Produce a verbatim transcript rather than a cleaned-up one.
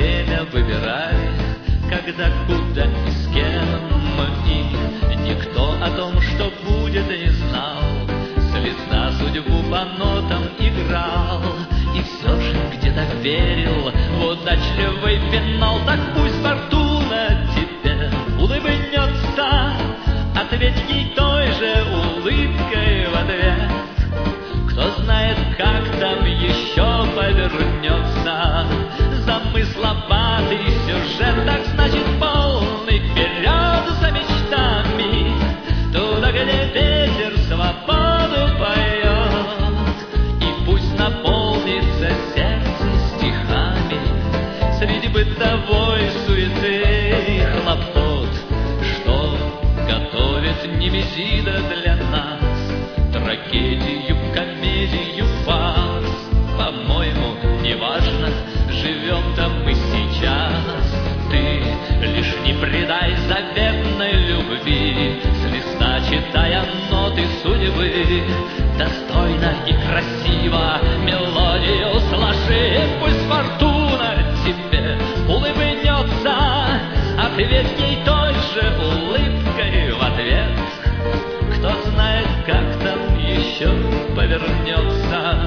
время выбирай, когда, куда и с кем. И никто о том, что будет, не знал. Слеза судьбу по нотам играл, и все же где-то верил в удачливый финал. Так пусть фортуна тебе улыбнется, ответь ей той же улыбкой в ответ. Кто знает, как там еще повернется замысловатый сюжет. Так значит, полный вперед за мечтами, туда, где ветер свободу поет. И пусть наполнится сердце стихами среди бытовой суеты и хлопот, что готовит Немезида для нас. Трагедию, комедию, фарс, по-моему, неважно, живем-то мы сейчас. Ты лишь не предай заветной любви, с листа читая ноты судьбы. Достойно и красиво мелодию сложи. Пусть фортуна тебе улыбнется, ответь ей той же улыбкой в ответ. Кто знает, как там еще повернется